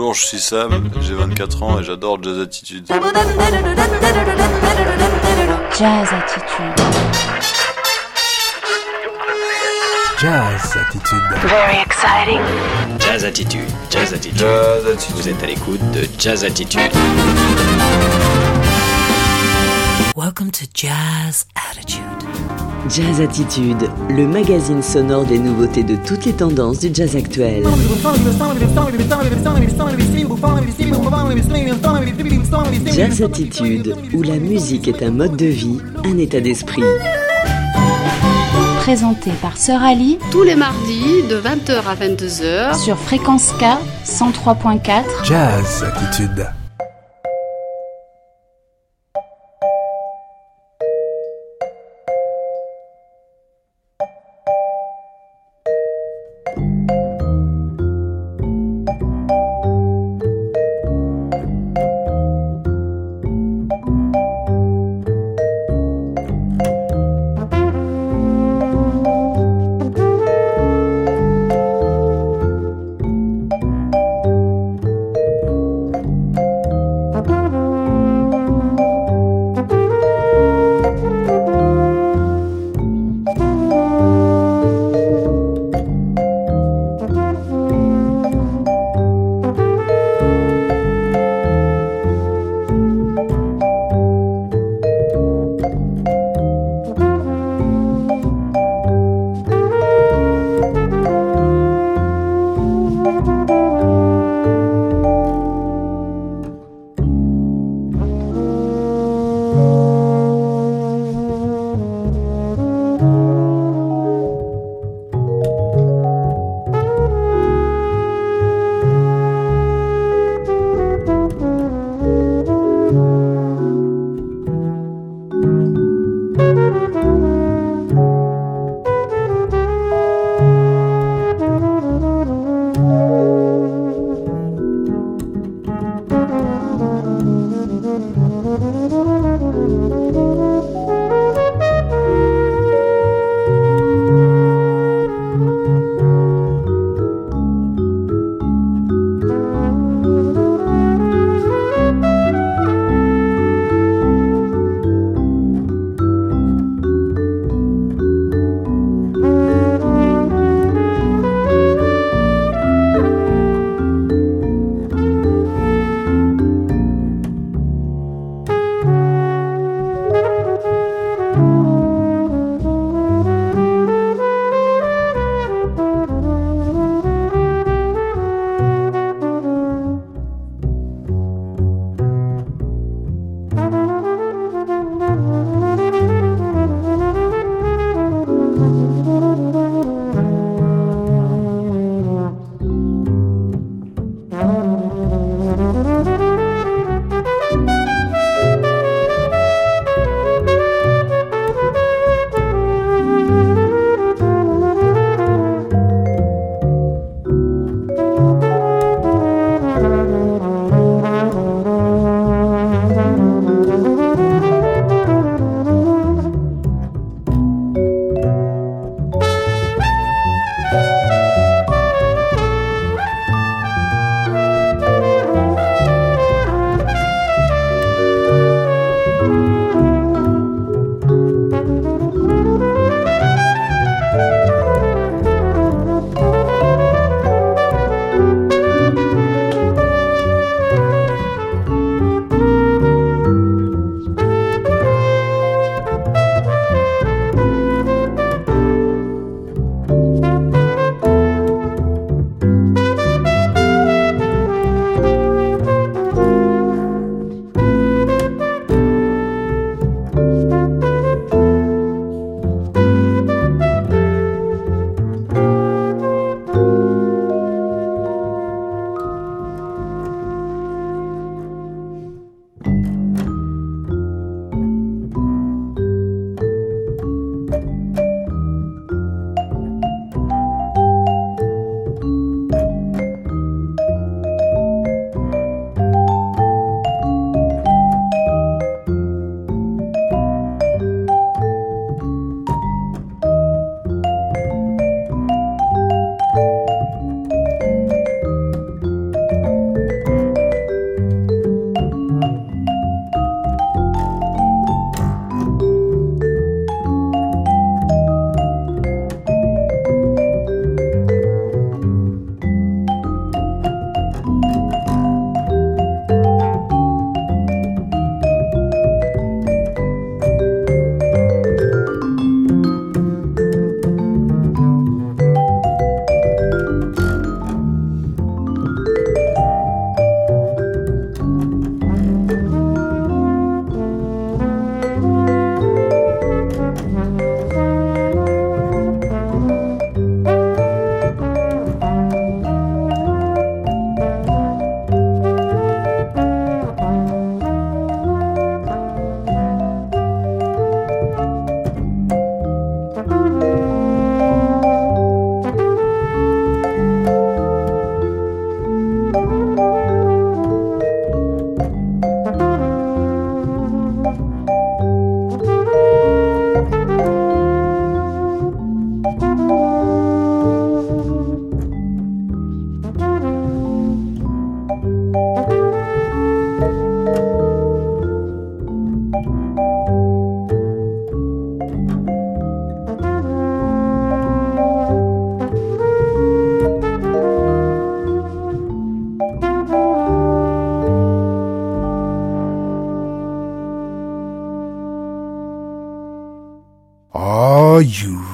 Bonjour, je suis Sam, j'ai 24 ans et j'adore Jazz Attitude. Jazz Attitude. Jazz Attitude. Very exciting. Jazz Attitude, Jazz Attitude. Jazz Attitude. Vous êtes à l'écoute de Jazz Attitude. Welcome to Jazz Attitude. Jazz Attitude, le magazine sonore des nouveautés de toutes les tendances du jazz actuel. Jazz Attitude, où la musique est un mode de vie, un état d'esprit. Présenté par Sœur Ali tous les mardis de 20h à 22h sur Fréquence K 103.4. Jazz Attitude.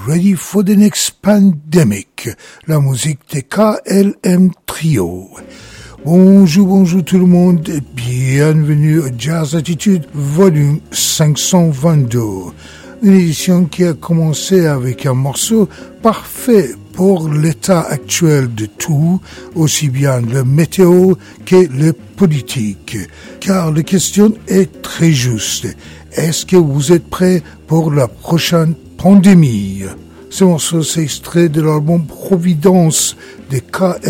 Ready for the Next Pandemic, la musique des KLM Trio. Bonjour tout le monde et bienvenue au Jazz Attitude volume 522. Une édition qui a commencé avec un morceau parfait pour l'état actuel de tout, aussi bien le météo que le politique. Car la question est très juste. Est-ce que vous êtes prêts pour la prochaine pandémie? Ce morceau s'est extrait de l'album Providence des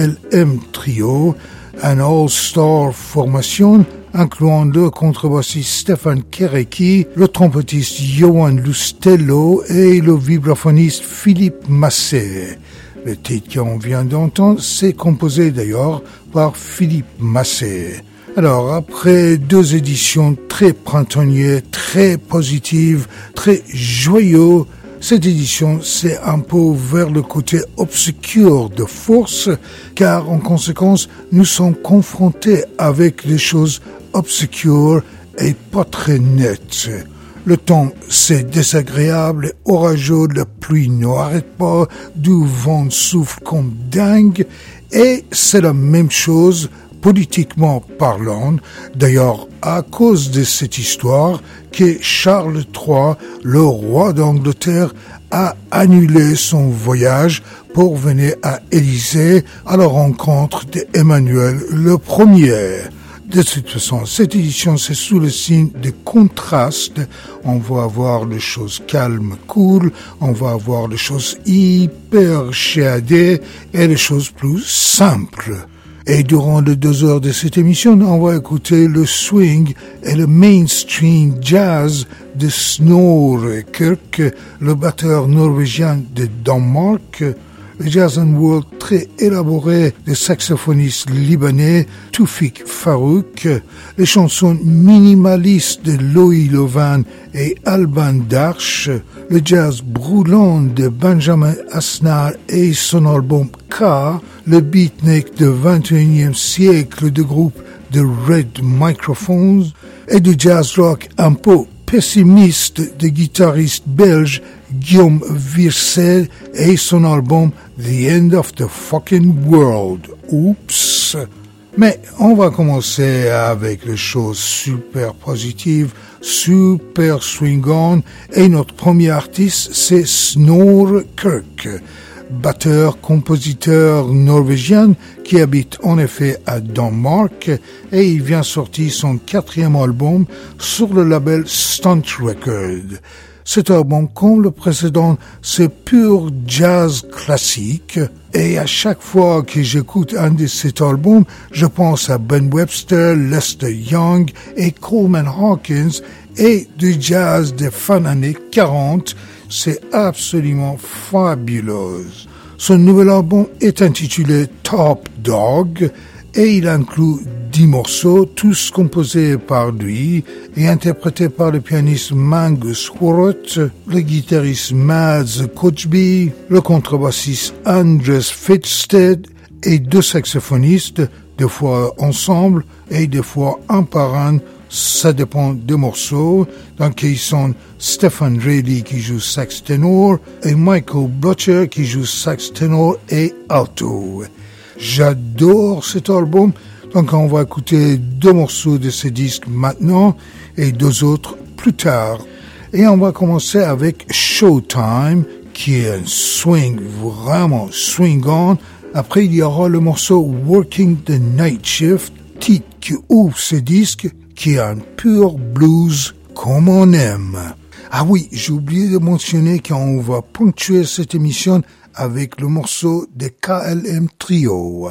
KLM Trio, un all-star formation incluant le contrebassiste Stefan Kerecki, le trompettiste Johan Lustello et le vibraphoniste Philippe Massé. Le titre qu'on vient d'entendre, c'est composé d'ailleurs par Philippe Massé. Alors, après 2 éditions très printanières, très positives, très joyeuses, cette édition, c'est un peu vers le côté obscur de force, car en conséquence, nous sommes confrontés avec les choses obscures et pas très nettes. Le temps, c'est désagréable, orageux, la pluie n'arrête pas, du vent souffle comme dingue, et c'est la même chose politiquement parlant, d'ailleurs à cause de cette histoire que Charles III, le roi d'Angleterre, a annulé son voyage pour venir à Élysée à la rencontre d'Emmanuel Ier. De toute façon, cette édition, c'est sous le signe de contraste. On va avoir les choses calmes, cool, on va avoir les choses hyper chiadées et les choses plus simples. Et durant les 2 heures de cette émission, on va écouter le swing et le mainstream jazz de Snorre Kirk, le batteur norvégien de Danemark, le jazz and world très élaboré des saxophonistes libanais Toufik Farouk, les chansons minimalistes de Loïc Levan et Alban Darch, le jazz brûlant de Benjamin Asnar et son album K, le beatnik de 21e siècle du groupe The Red Microphones et du jazz rock un peu pessimiste de guitariste belge Guillaume Vircel et son album The End of the Fucking World. Oups! Mais on va commencer avec les choses super positives, super swing-on, et notre premier artiste, c'est Snorre Kirk, batteur-compositeur norvégien qui habite en effet à Danemark, et il vient sortir son 4e album sur le label Stunt Record. Cet album, comme le précédent, c'est pur jazz classique, et à chaque fois que j'écoute un de ces albums, je pense à Ben Webster, Lester Young et Coleman Hawkins, et du jazz des fin années 40, c'est absolument fabuleux. Son nouvel album est intitulé Top Dog, et il inclut 10 morceaux, tous composés par lui et interprétés par le pianiste Magnus Horot, le guitariste Mads Kochby, le contrebassiste Andres Fittsted et 2 saxophonistes, des fois ensemble et des fois un par un, ça dépend des morceaux. Donc ils sont Stefan Reilly qui joue sax ténor et Michael Blotcher qui joue sax ténor et alto. J'adore cet album, donc on va écouter 2 morceaux de ce disque maintenant et 2 autres plus tard. Et on va commencer avec Showtime, qui est un swing, vraiment swing-on. Après, il y aura le morceau Working the Night Shift, titre qui ouvre ce disque, qui est un pur blues comme on aime. Ah oui, j'ai oublié de mentionner qu'on va ponctuer cette émission avec le morceau des KLM Trio.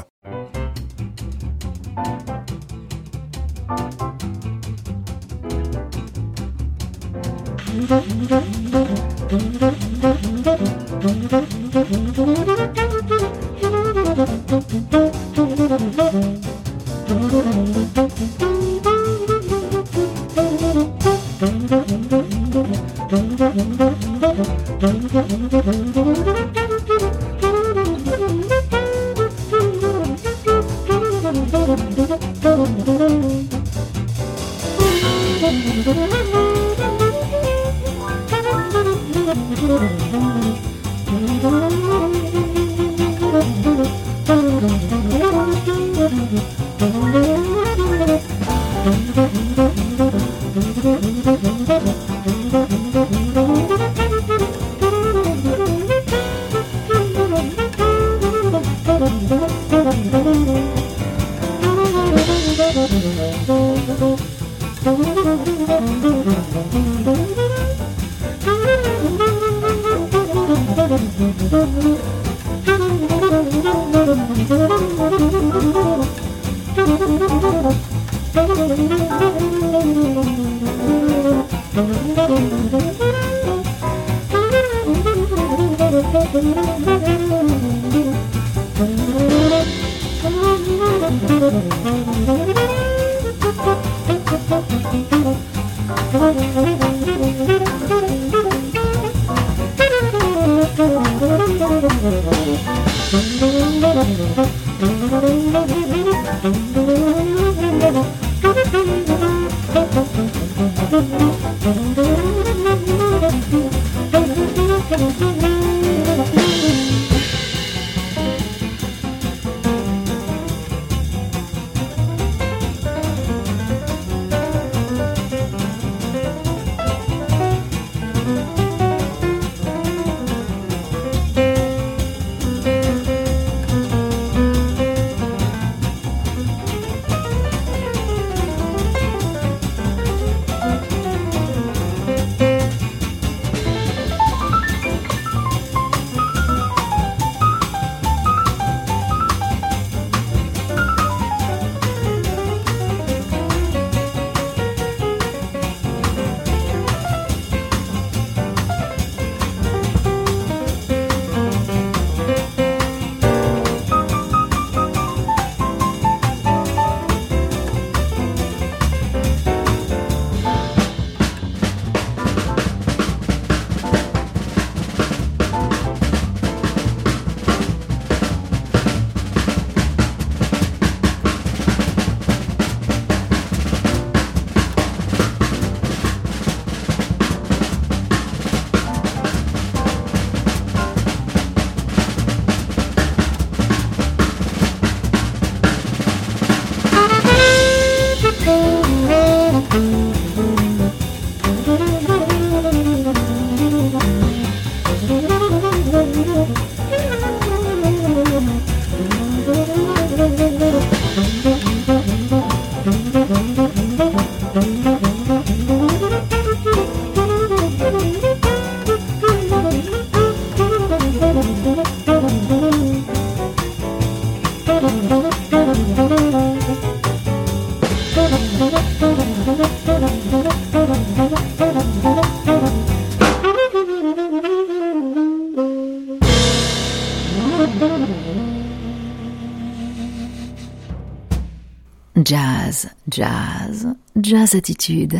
Jazz, jazz, jazz attitude.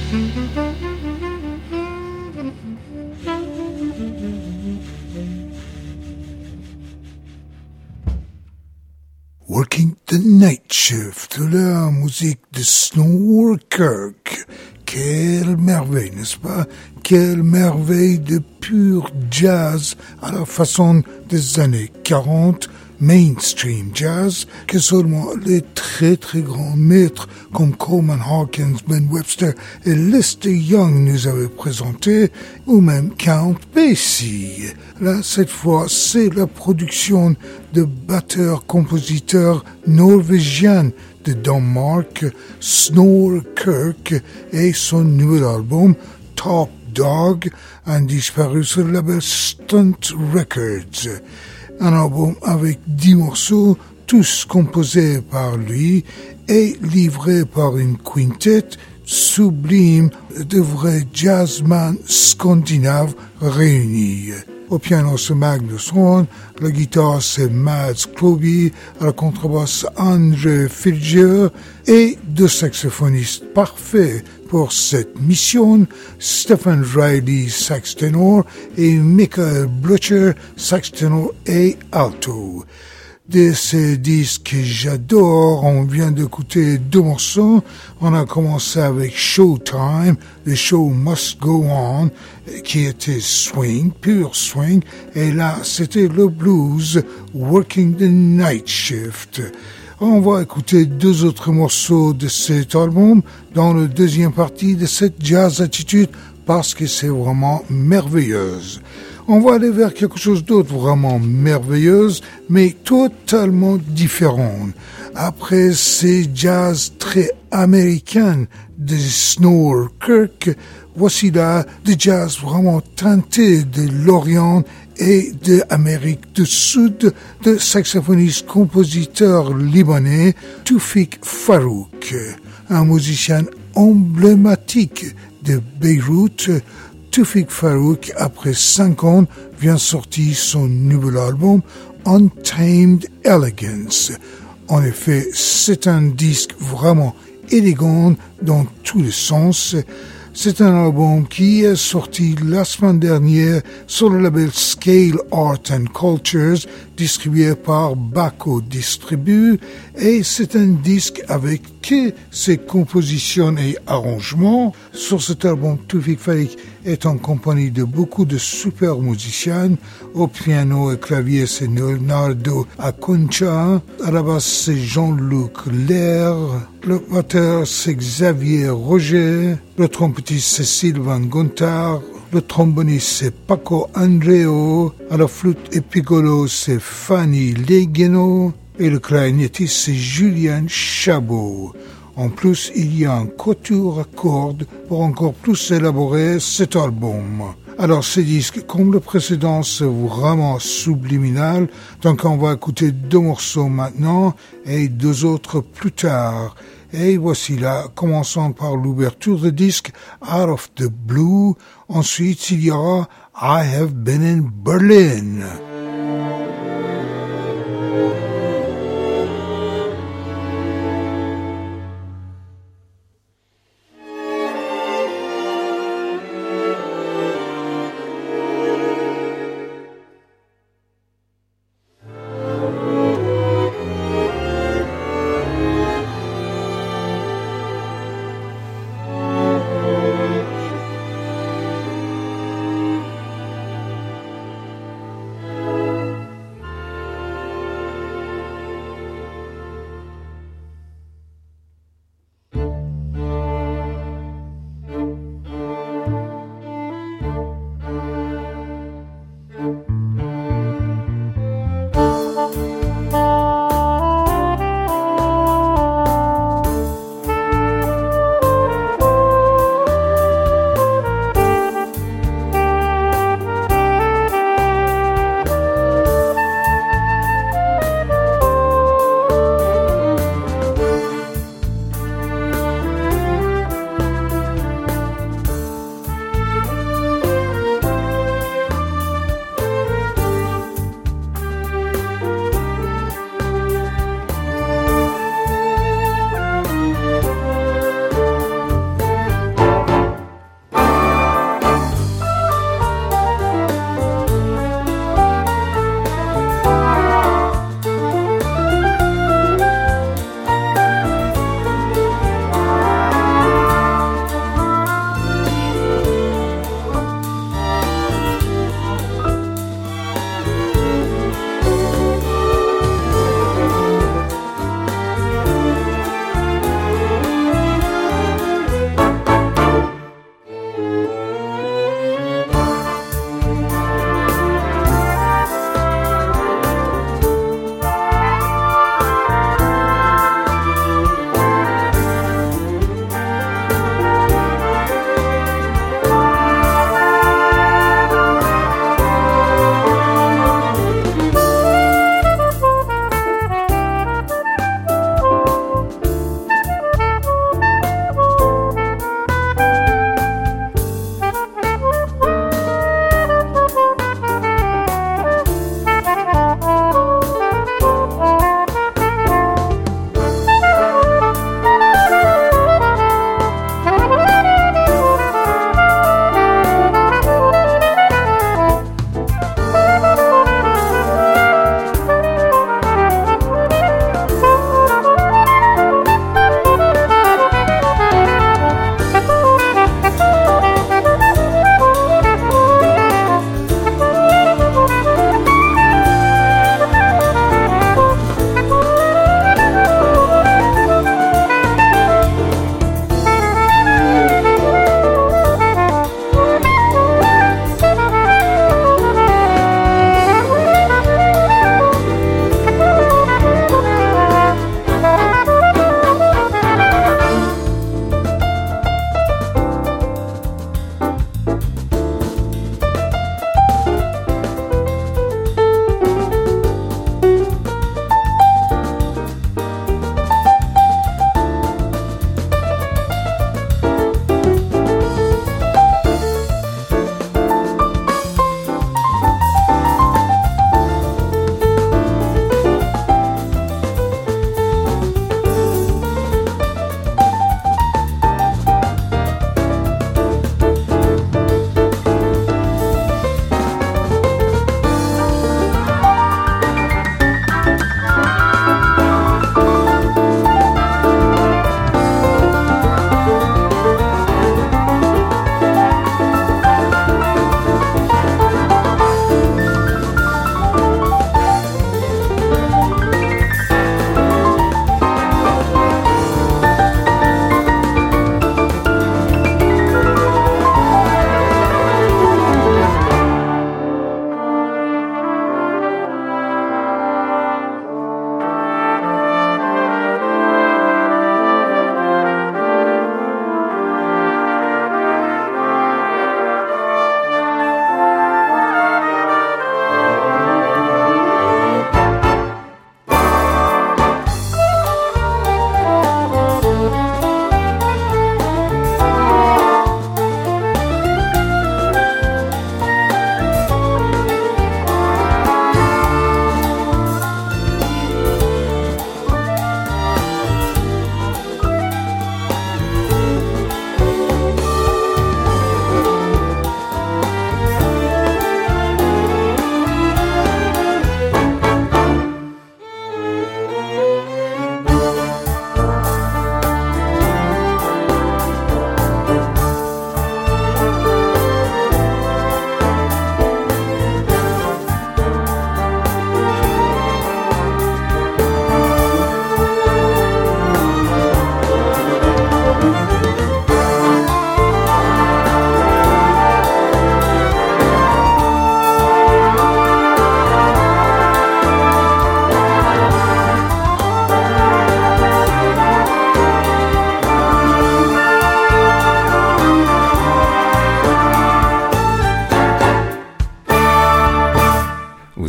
Working the Night Shift, la musique de Snow Kirk. Quelle merveille, n'est-ce pas? Quelle merveille de pur jazz à la façon des années 40, mainstream jazz, que seulement les très très grands maîtres comme Coleman Hawkins, Ben Webster et Lester Young nous avaient présenté, ou même Count Basie. Là, cette fois, c'est la production de batteurs-compositeurs norvégiens de Denmark, Snorre Kirk, et son nouvel album Top Dog, un disparu sur le label Stunt Records. Un album avec 10 morceaux, tous composés par lui et livrés par une quintet sublime de vrais jazzman scandinaves réunis. Au piano, c'est Magnus Horn, la guitare, c'est Mads Kloby, à la contrebasse, André Filger, et deux saxophonistes parfaits pour cette mission, Stephen Riley, sax ténor, et Michael Blutcher, sax ténor et alto. De ces disques que j'adore, on vient d'écouter 2 morceaux. On a commencé avec Showtime, The Show Must Go On, qui était swing, pur swing. Et là, c'était le blues, Working the Night Shift. On va écouter 2 autres morceaux de cet album dans la deuxième partie de cette jazz attitude parce que c'est vraiment merveilleuse. On va aller vers quelque chose d'autre vraiment merveilleuse, mais totalement différent. Après ces jazz très américains de Snorre Kirk, voici là des jazz vraiment teintés de l'Orient et de Amérique du Sud, de saxophoniste-compositeur libanais Tawfik Farrouk, un musicien emblématique de Beyrouth. Tawfik Farrouk, après 5 ans, vient sortir son nouvel album Untamed Elegance. En effet, c'est un disque vraiment élégant dans tous les sens. C'est un album qui est sorti la semaine dernière sur le label Scale Art and Cultures, distribué par Baco Distribue, et c'est un disque avec que ses compositions et arrangements. Sur cet album, Tawfik Farrouk est en compagnie de beaucoup de super musiciens. Au piano et clavier, c'est Leonardo Aconcha. À la basse, c'est Jean-Luc Lair. Le batteur, c'est Xavier Roger. Le trompettiste, c'est Sylvain Gontard. Le tromboniste, c'est Paco Andreo. À la flûte et piccolo, c'est Fanny Legueno. Et le clarinettiste, c'est Julien Chabot. En plus, il y a un quatuor à cordes pour encore plus élaborer cet album. Alors, ces disques, comme le précédent, c'est vraiment subliminal. Donc, on va écouter 2 morceaux maintenant et 2 autres plus tard. Et voici là, commençons par l'ouverture de disque Out of the Blue. Ensuite, il y aura I Have Been in Berlin.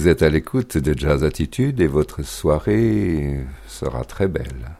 êtes à l'écoute de Jazz Attitude et votre soirée sera très belle.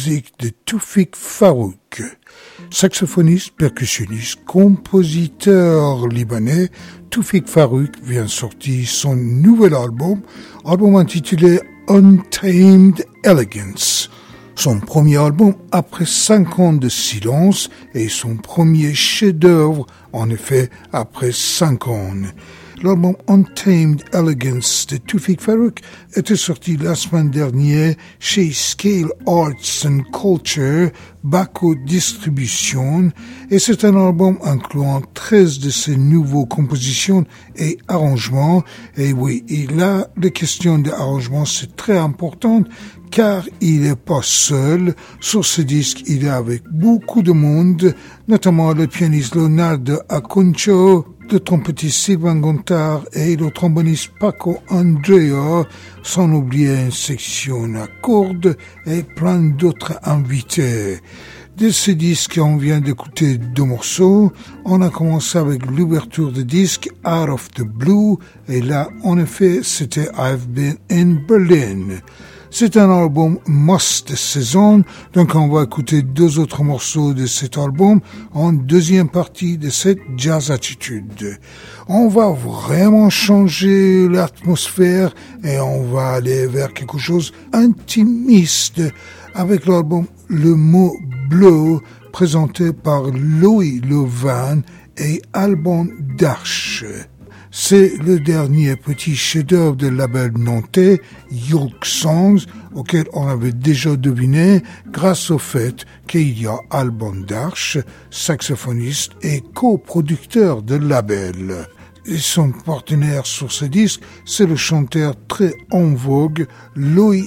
musique de Toufik Farouk. Saxophoniste, percussionniste, compositeur libanais, Toufik Farouk vient sortir son nouvel album intitulé Untamed Elegance. Son premier album après 5 ans de silence et son premier chef-d'œuvre, en effet, après 5 ans. L'album Untamed Elegance de Toufik Farouk était sorti la semaine dernière chez Scale Arts and Culture, Baco Distribution, et c'est un album incluant 13 de ses nouveaux compositions et arrangements. Et oui, et là, la question de arrangement, c'est très important, car il n'est pas seul. Sur ce disque, il est avec beaucoup de monde, notamment le pianiste Leonardo Acuncio, le trompettiste Sylvain Gontard et le tromboniste Paco Andrea, sans oublier une section à cordes et plein d'autres invités. De ce disque, on vient d'écouter 2 morceaux. On a commencé avec l'ouverture de disque Out of the Blue, et là, en effet, c'était I've Been in Berlin. C'est un album must de saison, donc on va écouter 2 autres morceaux de cet album en deuxième partie de cette Jazz Attitude. On va vraiment changer l'atmosphère et on va aller vers quelque chose intimiste avec l'album Le Mot Bleu, présenté par Louis Levan et Alban Darche. C'est le dernier petit chef-d'œuvre du label nantais Yolk Songs, auquel on avait déjà deviné grâce au fait qu'il y a Alban Darche, saxophoniste et coproducteur de label. Et son partenaire sur ce disque, c'est le chanteur très en vogue Louis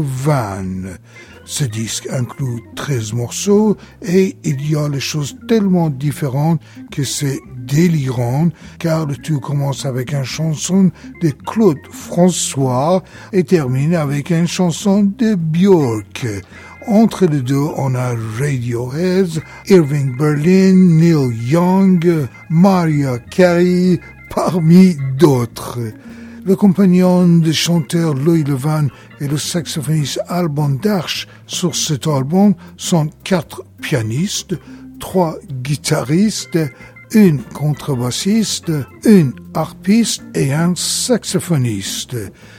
Levan. Ce disque inclut 13 morceaux et il y a les choses tellement différentes que c'est délirant, car le tout commence avec une chanson de Claude François et termine avec une chanson de Björk. Entre les deux, on a Radiohead, Irving Berlin, Neil Young, Mariah Carey, parmi d'autres. Le compagnon du chanteur Louis Levan et le saxophoniste Alban Darche sur cet album sont 4 pianistes, 3 guitaristes, 1 contrebassiste, 1 harpiste et 1 saxophoniste.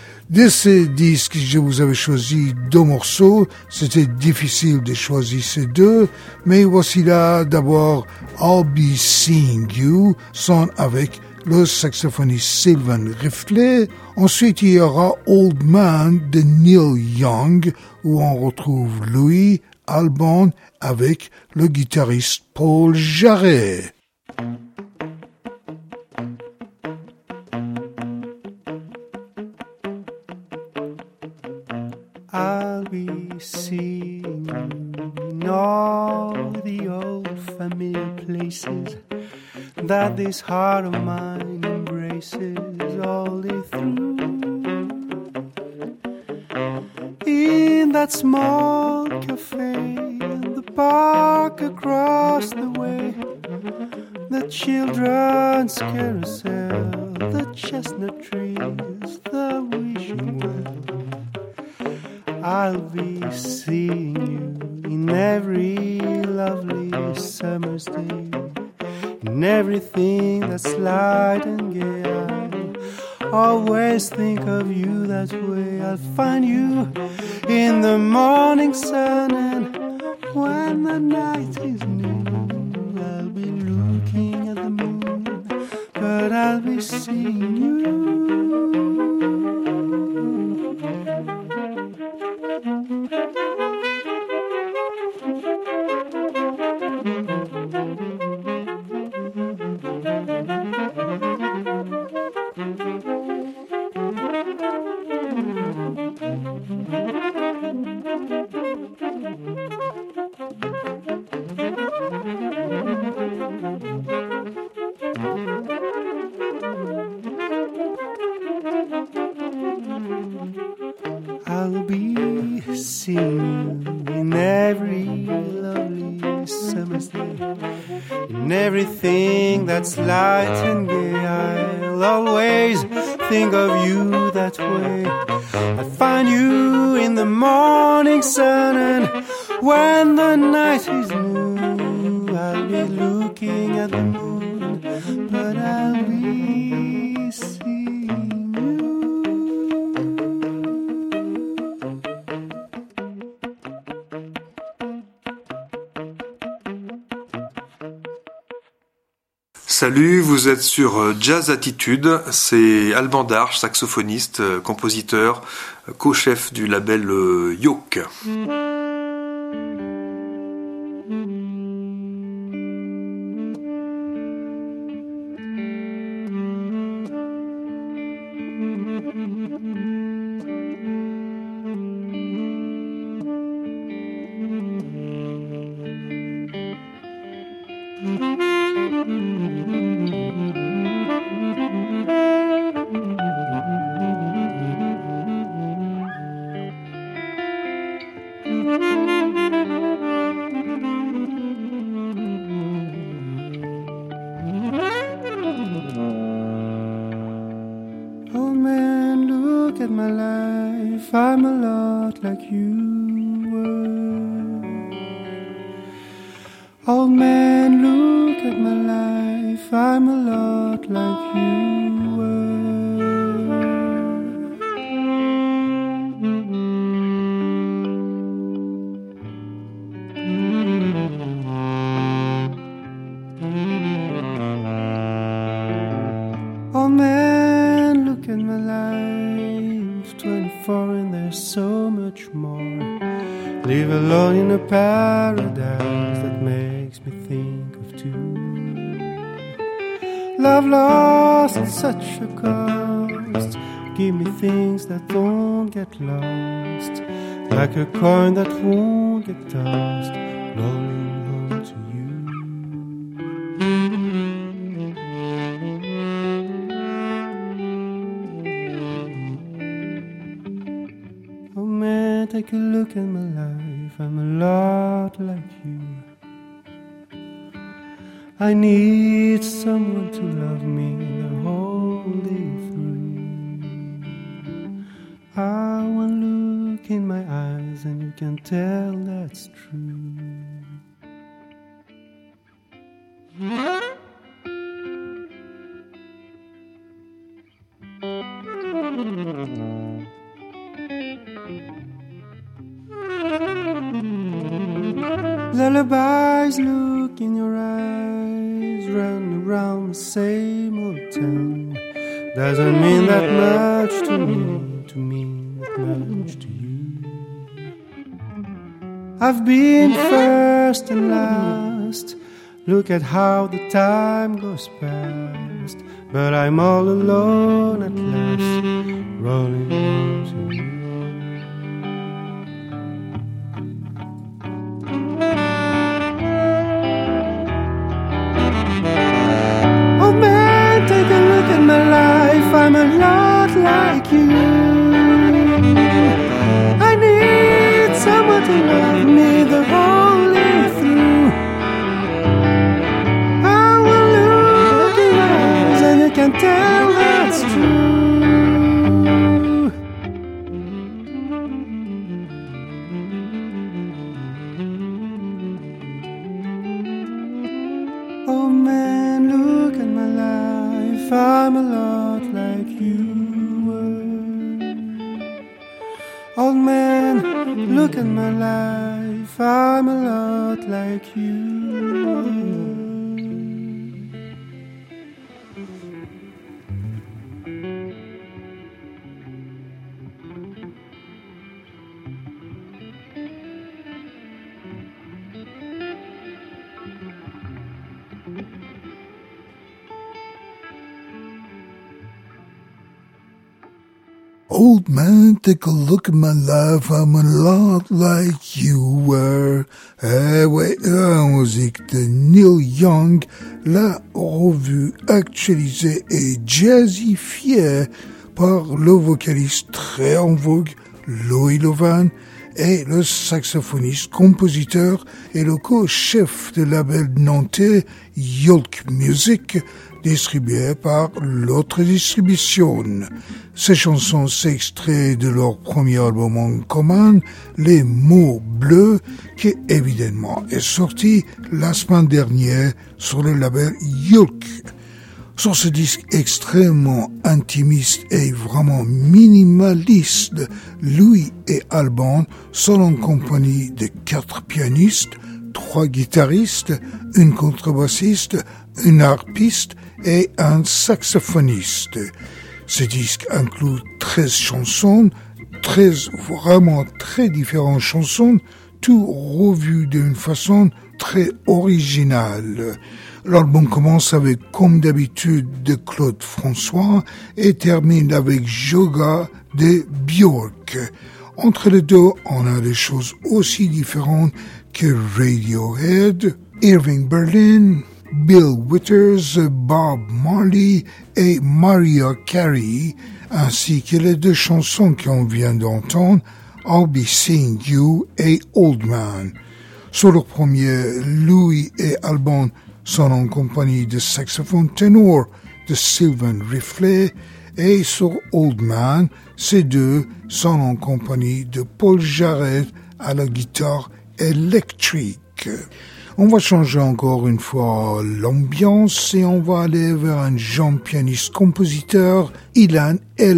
De ces disques, je vous avais choisi 2 morceaux. C'était difficile de choisir ces 2, mais voici là d'abord I'll Be Seeing You, son avec le saxophoniste Sylvain Riflet. Ensuite, il y aura Old Man de Neil Young, où on retrouve Louis Alban avec le guitariste Paul Jarret. I'll be seeing you in all the old familiar places that this heart of mine embraces all day through. In that small cafe in the park across the way, the children's carousel, the chestnut trees, the wishing well. I'll be seeing you in every lovely summer's day, in everything that's light and gay. I'll always think of you that way. I'll find you in the morning sun, and when the night is new, I'll be looking at the moon, but I'll be seeing you. I'll be seeing you in every lovely summer's day, in everything that's light and gay. I'll always think of you that way. I'll find you in the morning sun, and When the night is new, I'll be looking at the moon, but I'll be seeing you. Salut, vous êtes sur Jazz Attitude, c'est Alban Darche, saxophoniste, compositeur, co-chef du label Yoke. Oh man, look at my life, I'm a lot like you were. Oh man, look at my life, I'm a lot like you were. Oh man, look at my life, 24 and there's so much more. Live alone in a paradise that makes me think of two. Love lost at such a cost. Give me things that don't get lost, like a coin that won't get tossed, rolling home to you. Oh man, take a look at my life, I'm a lot like you. I need someone to love me the whole day through. I one look in my eyes and you can tell that's true. Lullabies look in your eyes, run around the same old town. Doesn't mean that much to me, to mean that much to you. I've been first and last, look at how the time goes past. But I'm all alone at last, rolling home to you. Take a look at my life, I'm a lot like you. I need someone to love me the whole day through. I will look in your eyes and you can tell that's true. Oh man, look at my life, I'm a lot like you were. Old man, look at my life, I'm a lot like you were. Old man, take a look at my life, I'm a lot like you were. Eh ouais, la musique de Neil Young, la revue actualisée et jazzifiée par le vocaliste très en vogue, Louis Lovan, et le saxophoniste, compositeur et le co-chef du label nantais Yoke Music, distribué par l'autre distribution. Ces chansons s'extraient de leur premier album en commun, Les Mots Bleus, qui évidemment est sorti la semaine dernière sur le label Yolk. Sur ce disque extrêmement intimiste et vraiment minimaliste, Louis et Alban sont en compagnie de 4 pianistes, 3 guitaristes, une contrebassiste, une harpiste et un saxophoniste. Ce disque inclut 13 chansons, 13 vraiment très différentes chansons, tout revues d'une façon très originale. L'album commence avec, comme d'habitude, de Claude François et termine avec Yoga de Björk. Entre les deux, on a des choses aussi différentes que Radiohead, Irving Berlin, Bill Withers, Bob Marley et Mariah Carey, ainsi que les 2 chansons qu'on vient d'entendre, I'll Be Seeing You et Old Man. Sur le premier, Louis et Alban sont en compagnie de saxophone ténor de Sylvain Riflet, et sur Old Man, ces 2 sont en compagnie de Paul Jarret à la guitare électrique. On va changer encore une fois l'ambiance et on va aller vers un jeune pianiste-compositeur, Ilan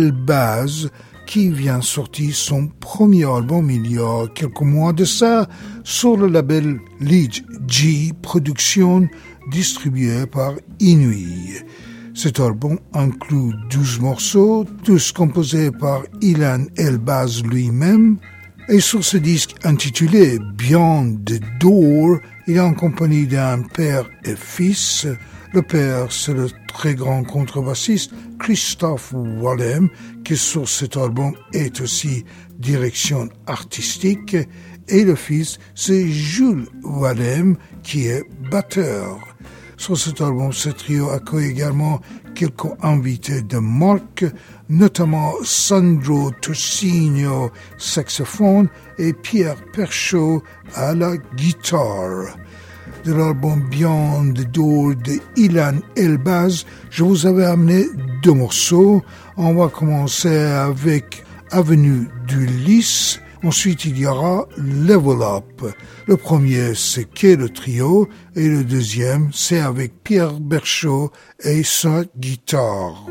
Elbaz, qui vient sortir son premier album il y a quelques mois de ça sur le label Lead G Productions, distribué par Inuit. Cet album inclut 12 morceaux, tous composés par Ilan Elbaz lui-même. Et sur ce disque intitulé Beyond the Door, il est en compagnie d'un père et fils. Le père, c'est le très grand contrebassiste Christophe Wallem, qui sur cet album est aussi direction artistique. Et le fils, c'est Jules Wallem, qui est batteur. Sur cet album, ce trio accueille également quelques invités de marque, notamment Sandro Torsino, saxophone, et Pierre Perchaud à la guitare. De l'album Beyond the Door de Ilan Elbaz, je vous avais amené 2 morceaux. On va commencer avec Avenue du Lys. Ensuite, il y aura Level Up. Le premier, c'est qu'est le trio, et le deuxième, c'est avec Pierre Perchaud et sa guitare.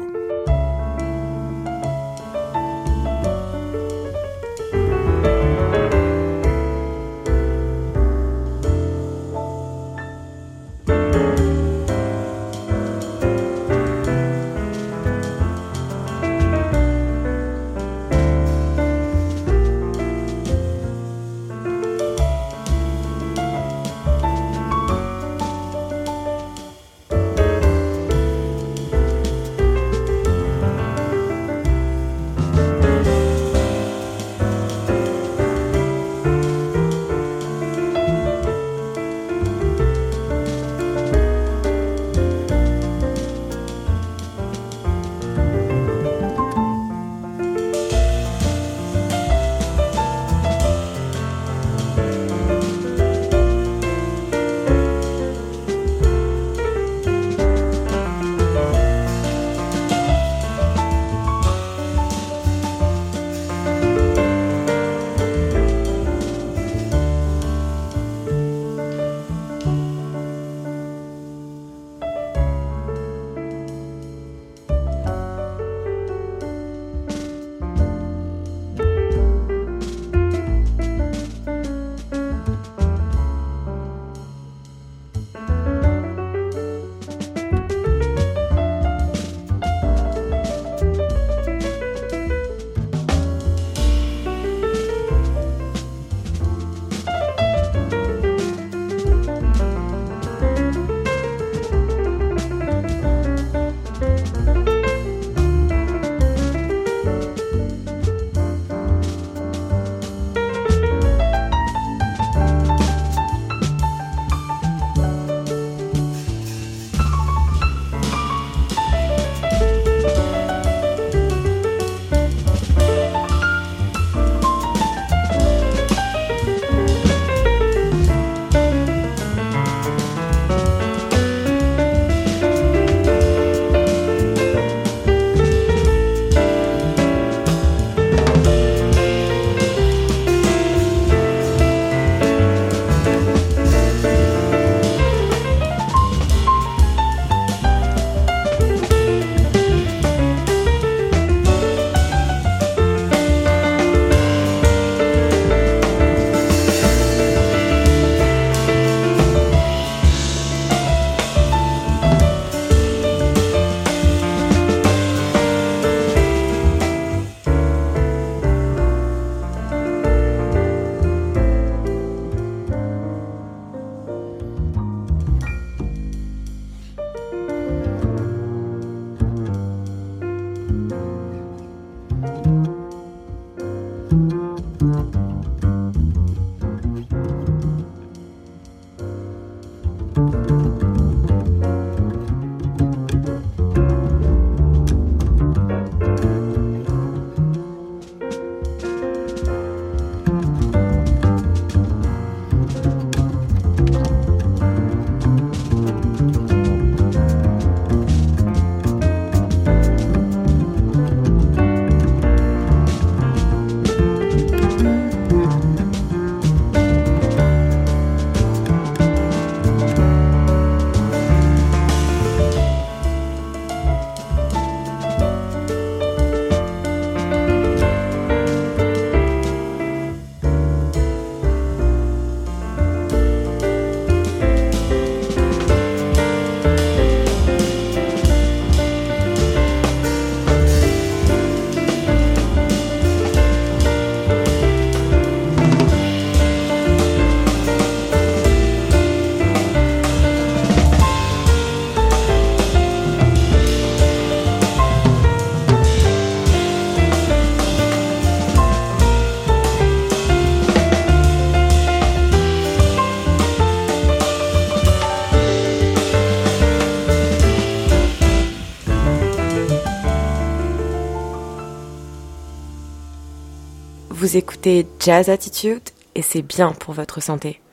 Vous écoutez Jazz Attitude et c'est bien pour votre santé.